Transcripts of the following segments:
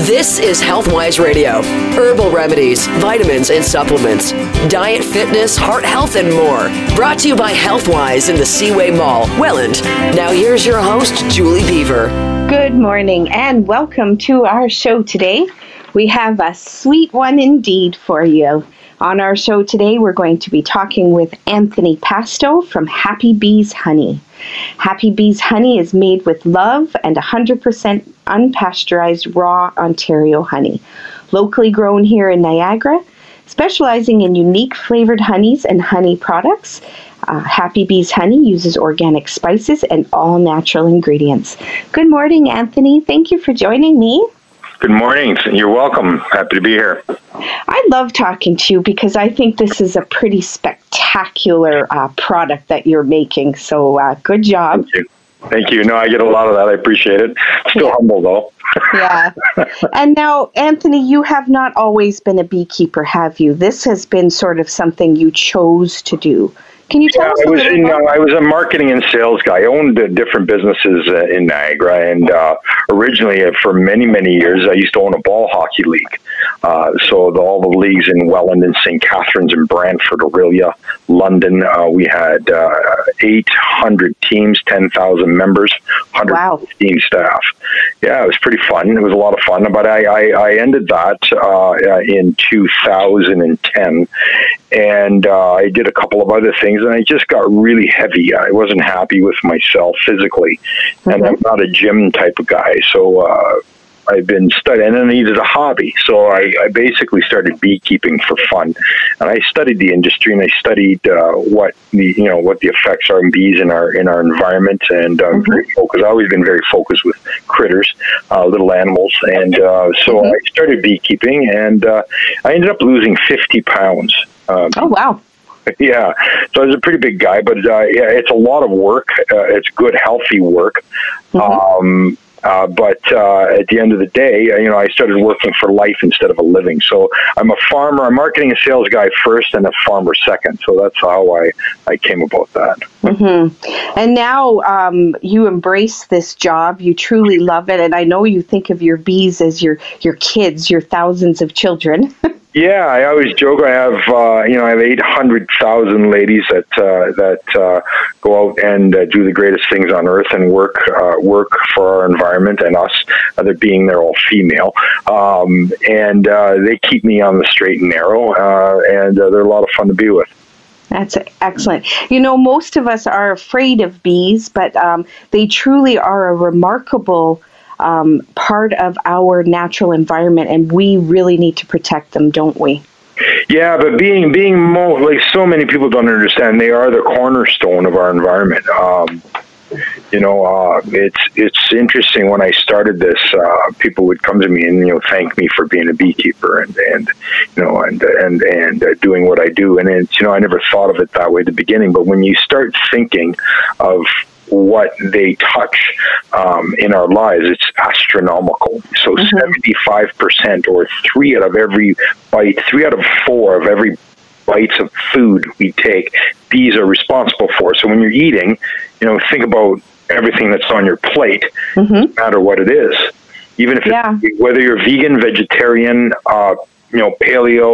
This is Healthwise Radio. Herbal remedies, vitamins and supplements, diet, fitness, heart health, and more. Brought to you by Healthwise in the Seaway Mall, Welland. Now here's your host, Julie Beaver. Good morning and welcome to our show today. We have a sweet one indeed for you. On our show today, we're going to be talking with Anthony Pasto from Happy Bees Honey. Happy Bees Honey is made with love and 100% unpasteurized raw Ontario honey. Locally grown here in Niagara, specializing in unique flavored honeys and honey products. Happy Bees Honey uses organic spices and all natural ingredients. Good morning, Anthony. Thank you for joining me. Good morning. You're welcome. Happy to be here. I love talking to you because I think this is a pretty spectacular product that you're making. So good job. Thank you. Thank you. No, I get a lot of that. I appreciate it. Still humble, though. Yeah. And now, Anthony, you have not always been a beekeeper, have you? This has been sort of something you chose to do. Can you tell us a little about? I was a marketing and sales guy. I owned different businesses in Niagara, and originally, for many, many years, I used to own a ball hockey league. So all the leagues in Welland and St. Catharines and Brantford, Orillia, London, we had 800 teams, 10,000 members, 115 staff. Yeah, it was pretty fun. It was a lot of fun, but I ended that in 2010, and I did a couple of other things, and I just got really heavy. I wasn't happy with myself physically, and I'm not a gym type of guy, so I've been studying, and I needed a hobby, so I basically started beekeeping for fun, and I studied the industry, and I studied what the effects are in bees in our environment, and very focused. I've always been very focused with critters, little animals, and so I started beekeeping, and I ended up losing 50 pounds. Oh wow! Yeah, so I was a pretty big guy, but yeah, it's a lot of work. It's good, healthy work. But at the end of the day, I started working for life instead of a living. So I'm a farmer, a marketing and sales guy first, and a farmer second. So that's how I came about that. And now you embrace this job. You truly love it. And I know you think of your bees as your kids, your thousands of children. Yeah, I always joke. I have, I have 800,000 ladies that go out and do the greatest things on earth and work for our environment and us. They're being they're all female, and they keep me on the straight and narrow, and they're a lot of fun to be with. That's excellent. Most of us are afraid of bees, but they truly are a remarkable part of our natural environment, and we really need to protect them, don't we? Yeah, but being like so many people don't understand, they are the cornerstone of our environment. It's interesting. When I started this, people would come to me and thank me for being a beekeeper and doing what I do. And it's I never thought of it that way at the beginning. But when you start thinking of what they touch in our lives, it's astronomical. So 75%, or 3 out of 4 of every bites of food we take, bees are responsible for. So when you're eating, think about everything that's on your plate, no matter what it is. Even if whether you're vegan, vegetarian, paleo,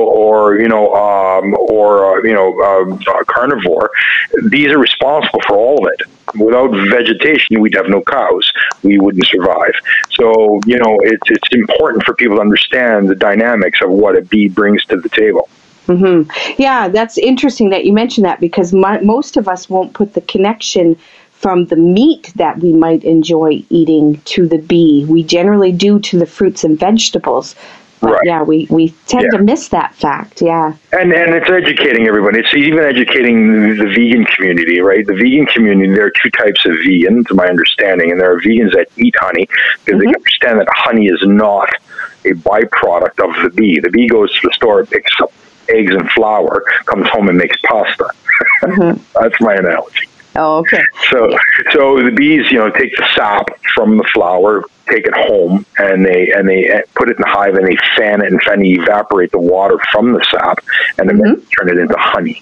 or carnivore, bees are responsible for all of it. Without vegetation, we'd have no cows. We wouldn't survive. So, it's important for people to understand the dynamics of what a bee brings to the table. Yeah, that's interesting that you mentioned that, because most of us won't put the connection from the meat that we might enjoy eating to the bee. We generally do to the fruits and vegetables. But right. Yeah, we tend to miss that fact, yeah. And it's educating everybody. It's even educating the vegan community, right? The vegan community, there are 2 types of vegans, to my understanding, and there are vegans that eat honey, because they understand that honey is not a byproduct of the bee. The bee goes to the store, picks up eggs and flour, comes home and makes pasta. That's my analogy. Oh, okay. So the bees, take the sap from the flower, take it home, and they put it in the hive, and they fan it and evaporate the water from the sap, and then turn it into honey.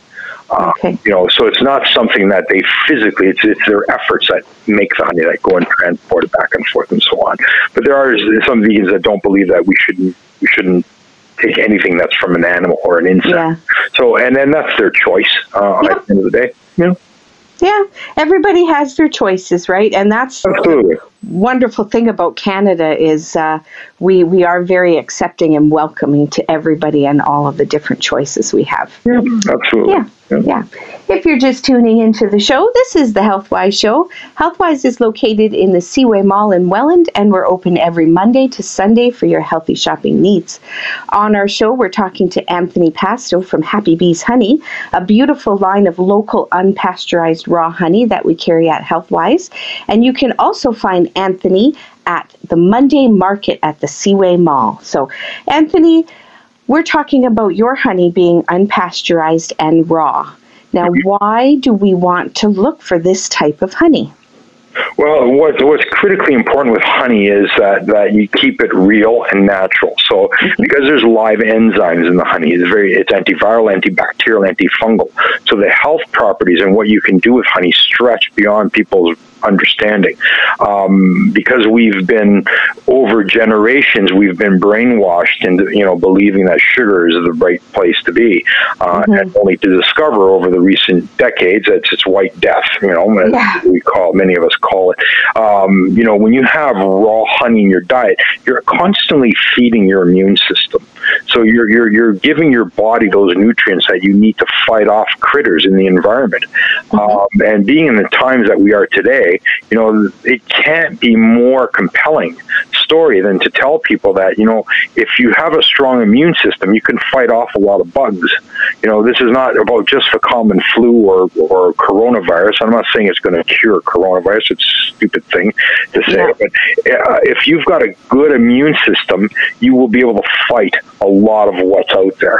Okay. So it's not something that they physically, it's their efforts that make the honey that go and transport it back and forth and so on. But there are some vegans that don't believe that we shouldn't take anything that's from an animal or an insect. Yeah. So, and then that's their choice at the end of the day. Yeah, everybody has their choices, right? And that's Absolutely. the wonderful thing about Canada is we are very accepting and welcoming to everybody and all of the different choices we have. Yeah, absolutely. Yeah. If you're just tuning into the show, this is the Healthwise Show. Healthwise is located in the Seaway Mall in Welland, and we're open every Monday to Sunday for your healthy shopping needs. On our show, we're talking to Anthony Pasto from Happy Bees Honey, a beautiful line of local unpasteurized raw honey that we carry at Healthwise. And you can also find Anthony at the Monday Market at the Seaway Mall. So, Anthony, we're talking about your honey being unpasteurized and raw. Now, why do we want to look for this type of honey? Well, what's critically important with honey is that you keep it real and natural. So, because there's live enzymes in the honey, it's antiviral, antibacterial, antifungal. So the health properties and what you can do with honey stretch beyond people's understanding. Because we've been, over generations, we've been brainwashed into, believing that sugar is the right place to be. And only to discover over the recent decades that it's white death, as many of us call it. When you have raw honey in your diet, you're constantly feeding your immune system. So you're giving your body those nutrients that you need to fight off critters in the environment. And being in the times that we are today, it can't be more compelling story than to tell people that, if you have a strong immune system, you can fight off a lot of bugs. This is not about just the common flu or coronavirus. I'm not saying it's going to cure coronavirus. It's a stupid thing to say. Yeah. But if you've got a good immune system, you will be able to fight a lot of what's out there.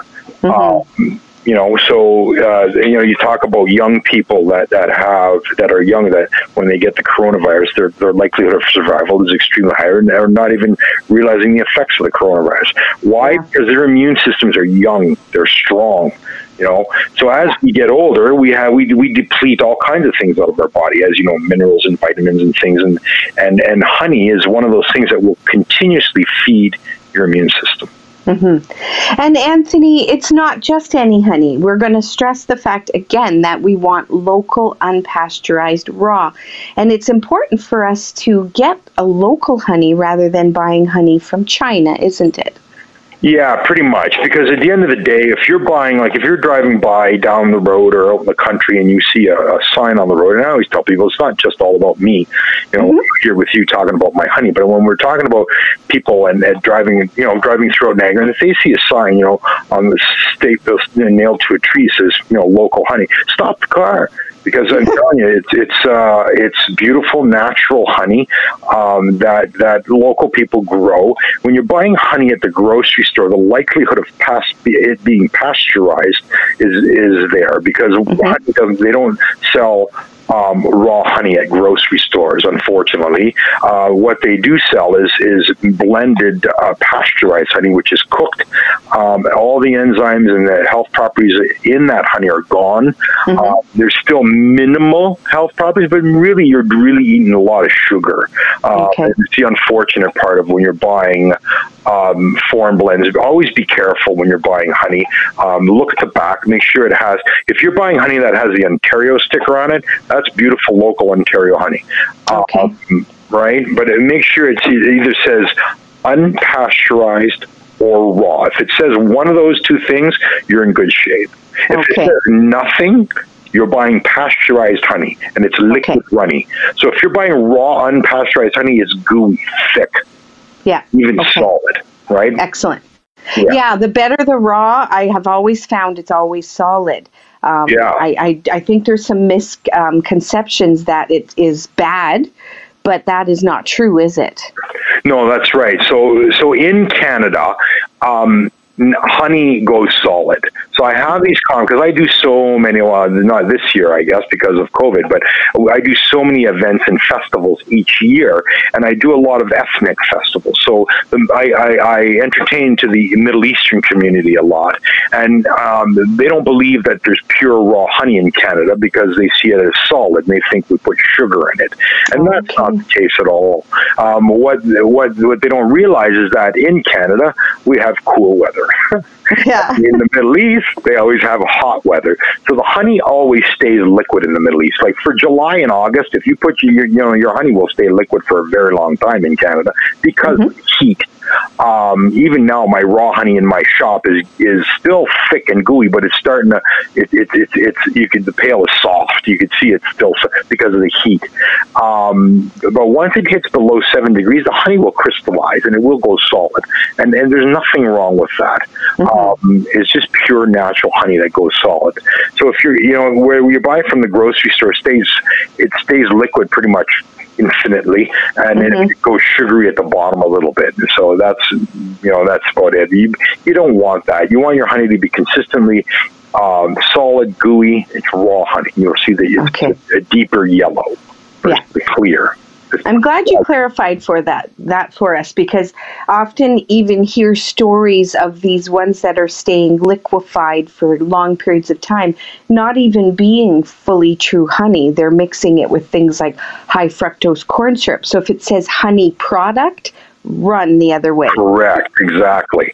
You talk about young people that are young, that when they get the coronavirus, their likelihood of survival is extremely higher, and they're not even realizing the effects of the coronavirus. Why? Yeah. Because their immune systems are young, they're strong. So as we get older, we deplete all kinds of things out of our body, as minerals and vitamins and things, and honey is one of those things that will continuously feed your immune system. And Anthony, it's not just any honey. We're going to stress the fact again that we want local, unpasteurized raw. And it's important for us to get a local honey rather than buying honey from China, isn't it? Yeah, pretty much. Because at the end of the day, if you're buying, if you're driving by down the road or out in the country and you see a sign on the road, and I always tell people it's not just all about me, here with you talking about my honey, but when we're talking about people and driving throughout Niagara, and if they see a sign, on the stake nailed to a tree says, local honey, stop the car. Because I'm telling you, it's beautiful, natural honey that local people grow. When you're buying honey at the grocery store, the likelihood of it being pasteurized is there, because they don't sell raw honey at grocery stores, unfortunately. What they do sell is blended pasteurized honey, which is cooked. All the enzymes and the health properties in that honey are gone. There's still minimal health properties, but really you're really eating a lot of sugar. It's the unfortunate part of when you're buying foreign blends. Always be careful when you're buying honey. Look at the back. Make sure it has, if you're buying honey that has the Ontario sticker on it, that's beautiful local Ontario honey. Right? But make sure it either says unpasteurized or raw. If it says one of those two things, you're in good shape. If it says nothing, you're buying pasteurized honey, and it's liquid honey. So if you're buying raw, unpasteurized honey, it's gooey, thick, even solid, right? Excellent. Yeah, the better the raw, I have always found it's always solid. I think there's some misconceptions that it is bad, but that is not true, is it? No, that's right. So in Canada, honey goes solid. So I have these because I do so many, well, not this year, I guess, because of COVID, but I do so many events and festivals each year, and I do a lot of ethnic festivals. So I entertain to the Middle Eastern community a lot, and they don't believe that there's pure raw honey in Canada because they see it as solid, and they think we put sugar in it. And that's not the case at all. What they don't realize is that in Canada, we have cool weather. Yeah. In the Middle East, they always have hot weather. So the honey always stays liquid in the Middle East. Like for July and August, if you put your honey will stay liquid for a very long time in Canada because of the heat. Even now, my raw honey in my shop is still thick and gooey, but it's starting to. The pail is soft. You can see it's still because of the heat. But once it hits below 7 degrees, the honey will crystallize and it will go solid. And there's nothing wrong with that. It's just pure natural honey that goes solid. So if where you buy from the grocery store it stays liquid pretty much infinitely, and then it goes sugary at the bottom a little bit. So that's about it. You don't want that. You want your honey to be consistently solid, gooey. It's raw honey. You'll see that it's a deeper yellow versus clear. I'm glad you clarified that for us, because often even hear stories of these ones that are staying liquefied for long periods of time, not even being fully true honey. They're mixing it with things like high fructose corn syrup. So if it says honey product, run the other way. Correct. Exactly.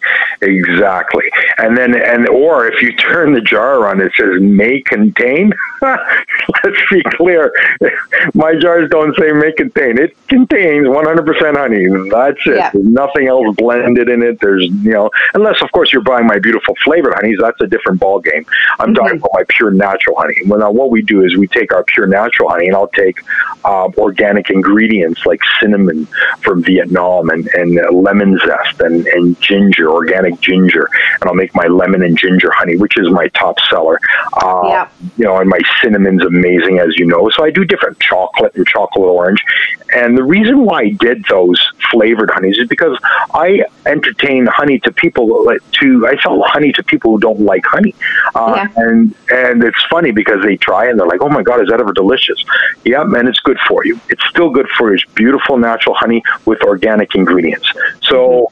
Or if you turn the jar on, it says may contain. Let's be clear. My jars don't say may contain. It contains 100% honey. That's it. Yeah. There's nothing else blended in it. There's, unless of course you're buying my beautiful flavored honeys, that's a different ball game. I'm talking about my pure natural honey. Well, now what we do is we take our pure natural honey, and I'll take organic ingredients like cinnamon from Vietnam and lemon zest and ginger, organic ginger, and I'll make my lemon and ginger honey, which is my top seller. And my cinnamon's amazing, as you know. So I do different chocolate and chocolate orange. And the reason why I did those flavored honeys is because I entertain honey to people I sell honey to people who don't like honey. And it's funny because they try and they're like, oh my God, is that ever delicious? Yeah, man, it's good for you. It's still good for you. It's beautiful natural honey with organic ingredients. So,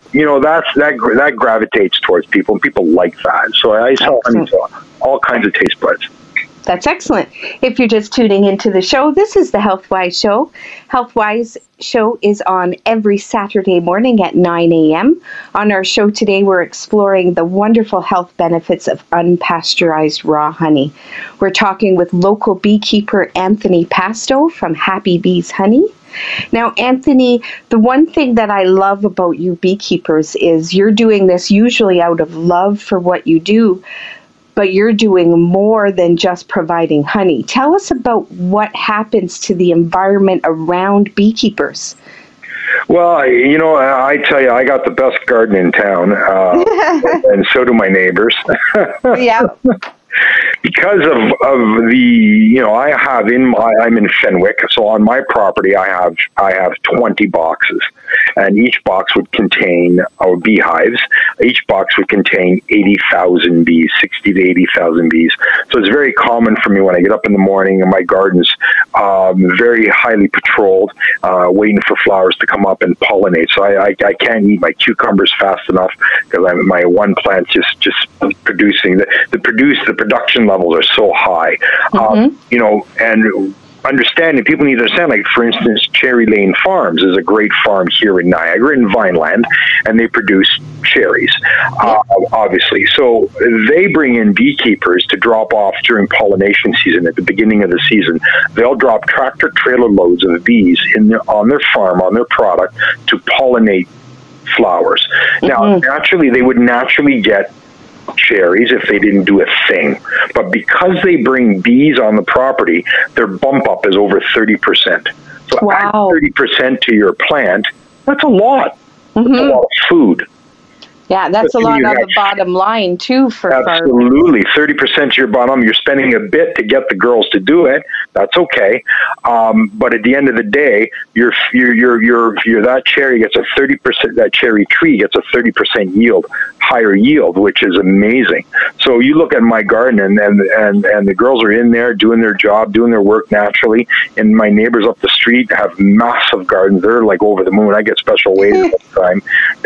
that gravitates towards people, and people like that. So I sell honey to all kinds of taste buds. That's excellent. If you're just tuning into the show, this is the HealthWise Show. HealthWise Show is on every Saturday morning at 9 a.m. On our show today, we're exploring the wonderful health benefits of unpasteurized raw honey. We're talking with local beekeeper Anthony Pasto from Happy Bees Honey. Now, Anthony, the one thing that I love about you beekeepers is you're doing this usually out of love for what you do, but you're doing more than just providing honey. Tell us about what happens to the environment around beekeepers. Well, I tell you, I got the best garden in town, and so do my neighbors. Yeah. Because of the, I'm in Fenwick, so on my property I have 20 boxes, and each box would contain our beehives. Each box would contain 80,000 bees, 60 to 80,000 bees. So it's very common for me when I get up in the morning and my garden's very highly patrolled, waiting for flowers to come up and pollinate. So I can't eat my cucumbers fast enough because my one plant just producing the production levels are so high, and understanding, people need to understand, like, for instance, Cherry Lane Farms is a great farm here in Niagara, in Vineland, and they produce cherries, obviously. So they bring in beekeepers to drop off during pollination season at the beginning of the season. They'll drop tractor-trailer loads of bees on their farm, on their product, to pollinate flowers. Now, naturally, they would naturally get cherries if they didn't do a thing. But because they bring bees on the property, their bump up is over 30%. So add 30% to your plant, that's a lot. That's a lot of food. Yeah, that's a lot on the bottom line, too, for farmers. Absolutely. 30% of your bottom, you're spending a bit to get the girls to do it. That's okay. But at the end of the day, that cherry gets a 30%, that cherry tree gets a 30% yield, higher yield, which is amazing. So you look at my garden and the girls are in there doing their job, doing their work naturally. And my neighbors up the street have massive gardens. They're like over the moon. I get special waves all the time.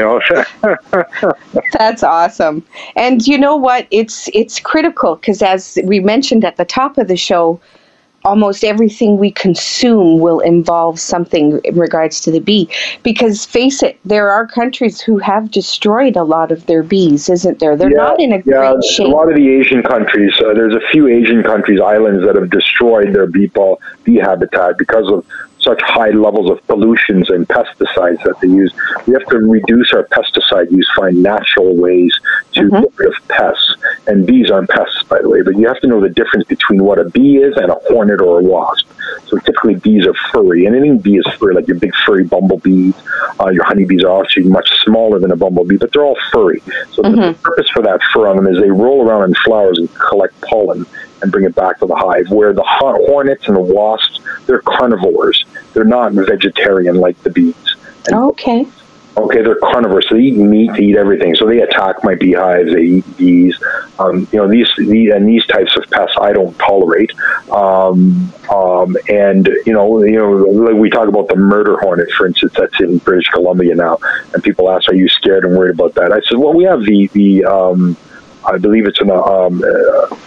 That's awesome. And you know what? It's critical because, as we mentioned at the top of the show, almost everything we consume will involve something in regards to the bee. Because face it, there are countries who have destroyed a lot of their bees, isn't there? They're not in a great shape. A lot of the Asian countries, there's a few Asian countries, islands that have destroyed their bee habitat because of such high levels of pollutions and pesticides that they use. We have to reduce our pesticide use, find natural ways to get rid of pests. And bees aren't pests, by the way, but you have to know the difference between what a bee is and a hornet or a wasp. So typically bees are furry. Anything bee is furry, like your big furry bumblebees. Your honeybees are actually much smaller than a bumblebee, but they're all furry. So the purpose for that fur on them is they roll around in flowers and collect pollen and bring it back to the hive, where the hornets and the wasps, they're carnivores. They're not vegetarian like the bees. Okay, they're carnivores, so they eat meat, they eat everything. So they attack my beehives, they eat bees. These types of pests I don't tolerate. Like we talk about the murder hornet, for instance, that's in British Columbia now, and people ask, "Are you scared and worried about that?" I said, "Well, we have the I believe it's an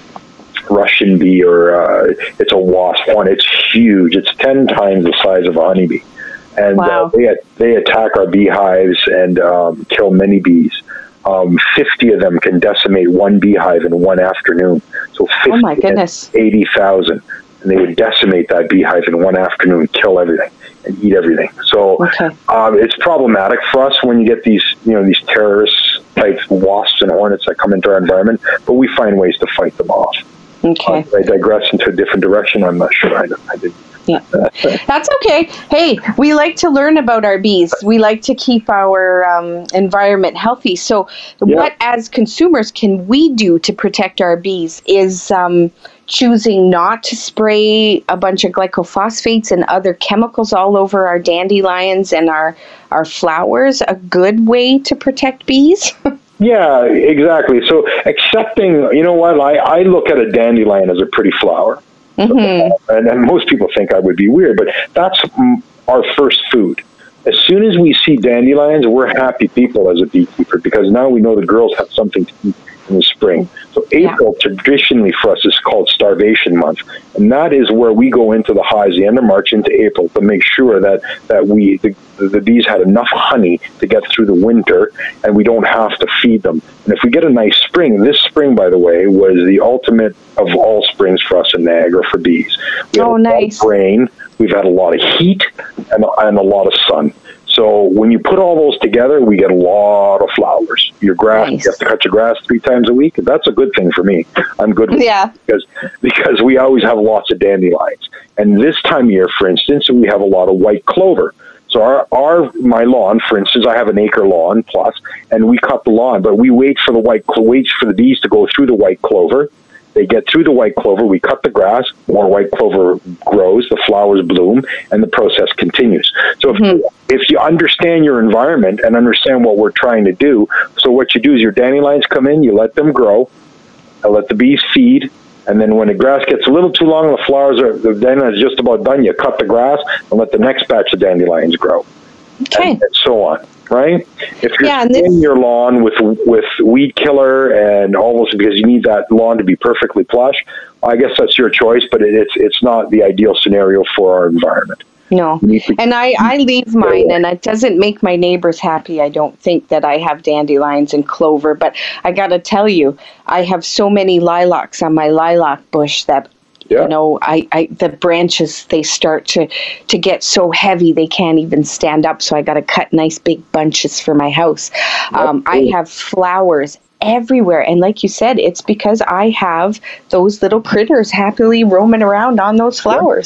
Russian bee, or it's a wasp one. It's huge. It's 10 times the size of a honeybee, and they attack our beehives and kill many bees. 50 of them can decimate one beehive in one afternoon. So 50 80,000, and they would decimate that beehive in one afternoon, kill everything and eat everything. So it's problematic for us when you get these terrorist type wasps and hornets that come into our environment, but we find ways to fight them off. Okay. I digress into a different direction. I'm not sure I did. Yeah, that's okay. Hey, we like to learn about our bees. We like to keep our environment healthy. So what, as consumers, can we do to protect our bees? Is choosing not to spray a bunch of glyphosate and other chemicals all over our dandelions and our flowers a good way to protect bees? Yeah, exactly. So accepting, I look at a dandelion as a pretty flower. And most people think I would be weird, but that's our first food. As soon as we see dandelions, we're happy people as a beekeeper, because now we know the girls have something to eat in the spring. So April traditionally for us is called Starvation Month, and that is where we go into the hives the end of March into April to make sure that the bees had enough honey to get through the winter, and we don't have to feed them. And if we get a nice spring, this spring, by the way, was the ultimate of all springs for us in Niagara for bees. We had a lot of rain, we've had a lot of heat, and a lot of sun. So when you put all those together, we get a lot of flowers. Your grass, you have to cut your grass 3 times a week. That's a good thing for me. I'm good with it because we always have lots of dandelions. And this time of year, for instance, we have a lot of white clover. So my lawn, for instance, I have an acre lawn plus, and we cut the lawn, but we wait for the bees to go through the white clover. They get through the white clover, we cut the grass, more white clover grows, the flowers bloom, and the process continues. So if you understand your environment and understand what we're trying to do, so what you do is your dandelions come in, you let them grow, and let the bees feed, and then when the grass gets a little too long, the dandelions just about done, you cut the grass and let the next batch of dandelions grow. And so on. Right? If you're in your lawn with weed killer and almost because you need that lawn to be perfectly plush, I guess that's your choice, but it's not the ideal scenario for our environment. No. And I leave mine, and it doesn't make my neighbors happy, I don't think, that I have dandelions and clover. But I got to tell you, I have so many lilacs on my lilac bush that the branches, they start to get so heavy they can't even stand up. So I got to cut nice big bunches for my house. I have flowers everywhere. And like you said, it's because I have those little critters happily roaming around on those flowers.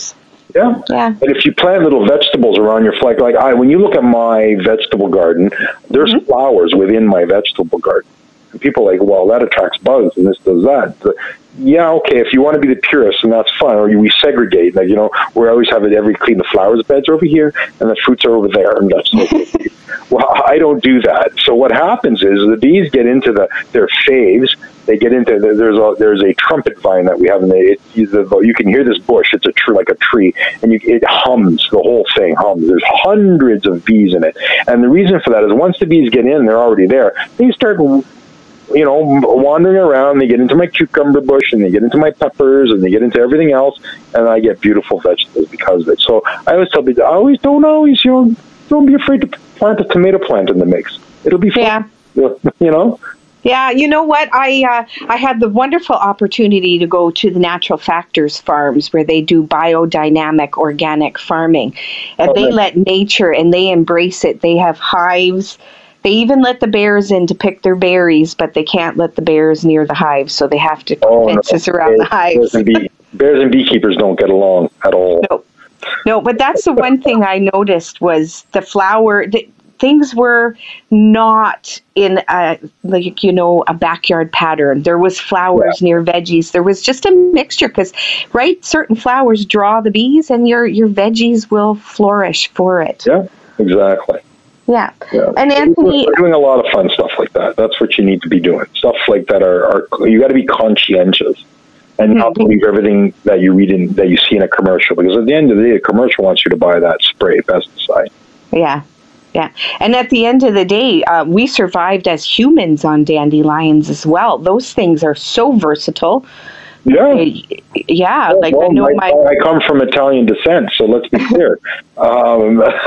Yeah. Yeah. And if you plant little vegetables around your flag, when you look at my vegetable garden, there's flowers within my vegetable garden. And people are like, well, that attracts bugs and this does that. Yeah, okay, if you want to be the purist, and that's fine, or we segregate, we always have clean the flowers beds over here, and the fruits are over there, and that's okay. Well, I don't do that. So what happens is the bees get into their faves. They get into there's a trumpet vine that we have, and you can hear this bush. It's like a tree, and it hums. The whole thing hums. There's hundreds of bees in it, and the reason for that is once the bees get in, they're already there. They start wandering around. They get into my cucumber bush, and they get into my peppers, and they get into everything else, and I get beautiful vegetables because of it. So I always tell people, don't be afraid to plant a tomato plant in the mix. It'll be fun. Yeah. Yeah, you know what? I had the wonderful opportunity to go to the Natural Factors farms where they do biodynamic organic farming, and they let nature, and they embrace it. They have hives. They even let the bears in to pick their berries, but they can't let the bears near the hives, so they have to put fences around the hives. Bears and beekeepers don't get along at all. No, but that's the one thing I noticed was the flower. Things were not in a backyard pattern. There was flowers near veggies. There was just a mixture because, certain flowers draw the bees, and your veggies will flourish for it. Yeah, exactly. Yeah. And Anthony, we're doing a lot of fun stuff like that. That's what you need to be doing. Stuff like that you got to be conscientious and not believe everything that you read that you see in a commercial, because at the end of the day, a commercial wants you to buy that spray pesticide. Yeah. Yeah. And at the end of the day, we survived as humans on dandelions as well. Those things are so versatile. Yeah. I come from Italian descent, so let's be clear. On my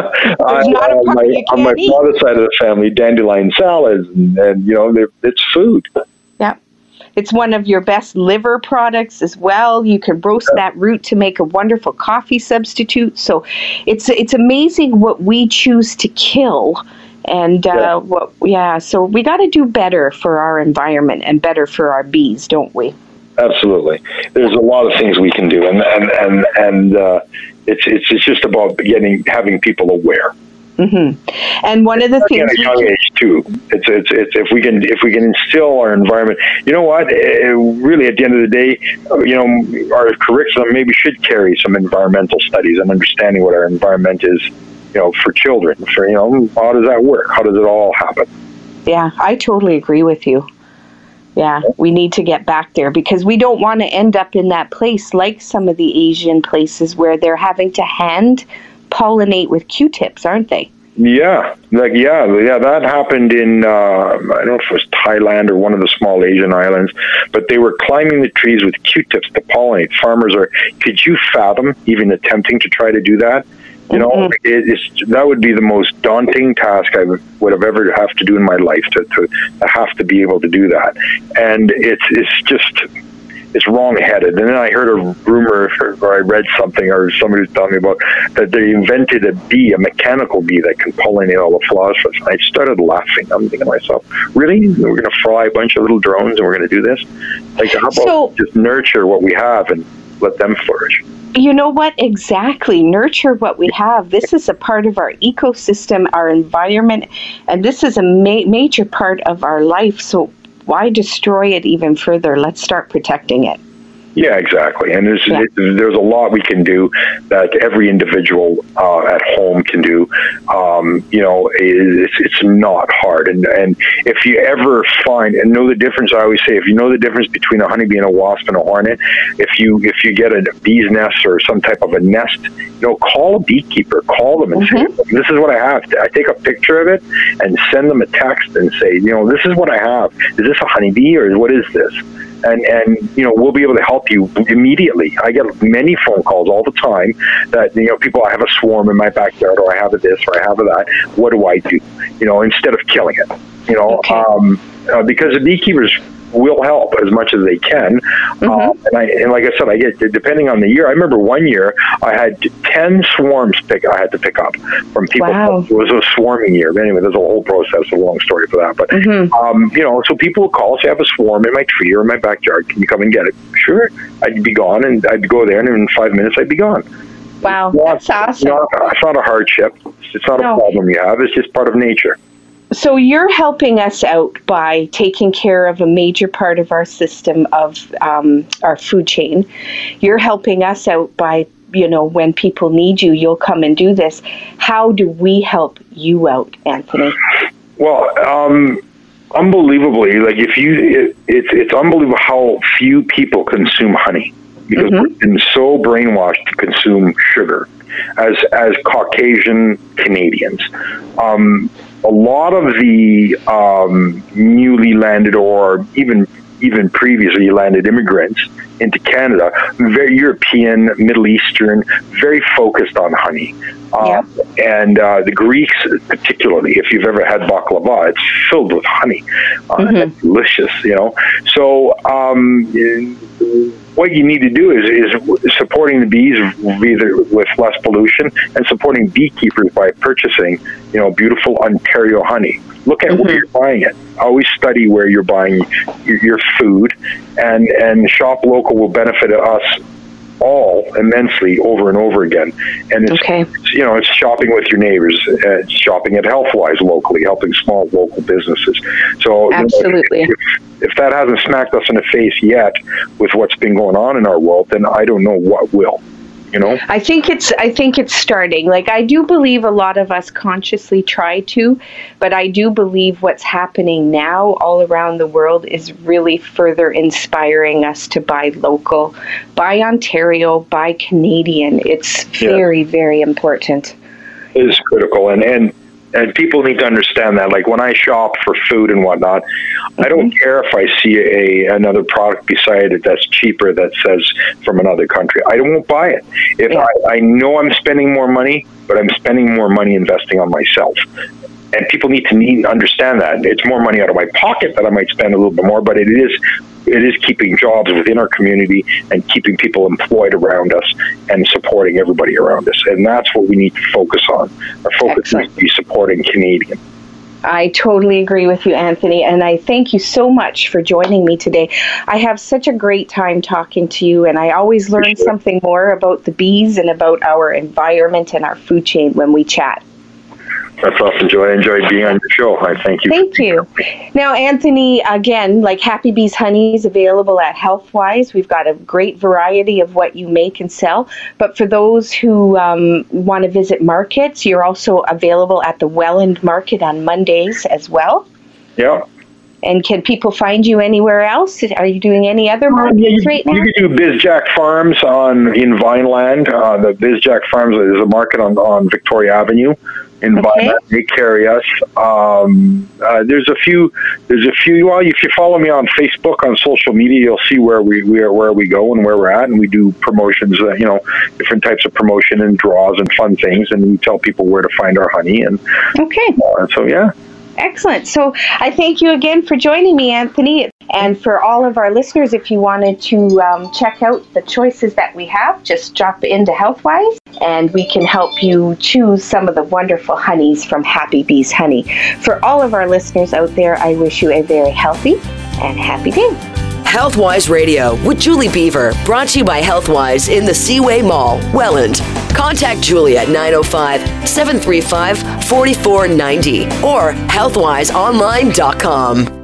father's side of the family, dandelion salads, and it's food. Yeah. It's one of your best liver products as well. You can roast that root to make a wonderful coffee substitute. So it's amazing what we choose to kill. And so we got to do better for our environment and better for our bees, don't we? Absolutely. There's a lot of things we can do, and it's just about having people aware. Mm-hmm. And one of the things at a young age too. It's if we can instill our environment. You know what? Really, at the end of the day, our curriculum maybe should carry some environmental studies and understanding what our environment is. For children. How does that work? How does it all happen? Yeah, I totally agree with you. Yeah, we need to get back there because we don't want to end up in that place like some of the Asian places where they're having to hand pollinate with Q-tips, aren't they? Yeah, that happened in, I don't know if it was Thailand or one of the small Asian islands, but they were climbing the trees with Q-tips to pollinate. Could you fathom even attempting to try to do that? That would be the most daunting task I would have ever have to do in my life to have to be able to do that. And it's wrong-headed. And then I heard a rumor, or I read something, or somebody was telling me about that they invented a mechanical bee that can pollinate all the flowers. And I started laughing. I'm thinking to myself, really? We're going to fly a bunch of little drones and we're going to do this? How about just nurture what we have and let them flourish? You know what? Exactly. Nurture what we have. This is a part of our ecosystem, our environment, and this is a major part of our life. So why destroy it even further? Let's start protecting it. Yeah, exactly. And there's a lot we can do that every individual at home can do. It's not hard. And if you ever find and know the difference, I always say, if you know the difference between a honeybee and a wasp and a hornet, if you get a bee's nest or some type of a nest, call a beekeeper, call them and say, this is what I have. I take a picture of it and send them a text and say, this is what I have. Is this a honeybee or what is this? And we'll be able to help you immediately. I get many phone calls all the time that, people, I have a swarm in my backyard, or I have a this, or I have a that. What do I do? Instead of killing it, because the beekeepers will help as much as they can. And like I said, I get, depending on the year. I remember one year I had 10 swarms I had to pick up from people. Wow. It was a swarming year. But anyway, there's a whole process, a long story for that. But, so people would call, say, I have a swarm in my tree or in my backyard. Can you come and get it? Sure. I'd be gone, and I'd go there, and in 5 minutes I'd be gone. Wow, that's awesome. It's not a hardship. It's not a problem you have. It's just part of nature. So you're helping us out by taking care of a major part of our system of our food chain. You're helping us out by, when people need you, you'll come and do this. How do we help you out, Anthony? Well, unbelievably, like it's unbelievable how few people consume honey, because we've been so brainwashed to consume sugar as Caucasian Canadians. A lot of the newly landed or even previously landed immigrants into Canada, very European, Middle Eastern, very focused on honey. And the Greeks, particularly, if you've ever had baklava, it's filled with honey. It's delicious, So what you need to do is supporting the bees either with less pollution and supporting beekeepers by purchasing, beautiful Ontario honey. Look at where you're buying it. Always study where you're buying your food, and Shop Local will benefit us all immensely over and over again. And it's it's shopping with your neighbors, shopping at Healthwise locally, helping small local businesses. So absolutely. If that hasn't smacked us in the face yet with what's been going on in our world, then I don't know what will. I think it's starting. Like, I do believe a lot of us consciously try to, but I do believe what's happening now all around the world is really further inspiring us to buy local, buy Ontario, buy Canadian. It's very, very important. It is critical, and people need to understand that. Like, when I shop for food and whatnot, I don't care if I see another product beside it that's cheaper that says from another country. I won't buy it. If I know I'm spending more money, but I'm spending more money investing on myself. And people need to understand that. It's more money out of my pocket that I might spend a little bit more, but it is keeping jobs within our community and keeping people employed around us and supporting everybody around us. And that's what we need to focus on. Our focus needs to be supporting Canadian. I totally agree with you, Anthony, and I thank you so much for joining me today. I have such a great time talking to you, and I always learn something more about the bees and about our environment and our food chain when we chat. That's awesome, Joy. I enjoyed being on your show. I thank you. Thank you. Now, Anthony, again, like Happy Bees Honey is available at Healthwise. We've got a great variety of what you make and sell. But for those who want to visit markets, you're also available at the Welland Market on Mondays as well. Yeah. And can people find you anywhere else? Are you doing any other markets right now? You can do BizJack Farms in Vineland. The BizJack Farms is a market on Victoria Avenue in Vineland. They carry us. There's a few. Well, if you follow me on Facebook, on social media, you'll see where we go and where we're at, and we do promotions. Different types of promotion and draws and fun things, and we tell people where to find our honey. And so yeah. Excellent. So I thank you again for joining me, Anthony. And for all of our listeners, if you wanted to check out the choices that we have, just drop into Healthwise and we can help you choose some of the wonderful honeys from Happy Bees Honey. For all of our listeners out there, I wish you a very healthy and happy day. Healthwise Radio with Julie Beaver, brought to you by Healthwise in the Seaway Mall, Welland. Contact Julie at 905-735-4490 or healthwiseonline.com.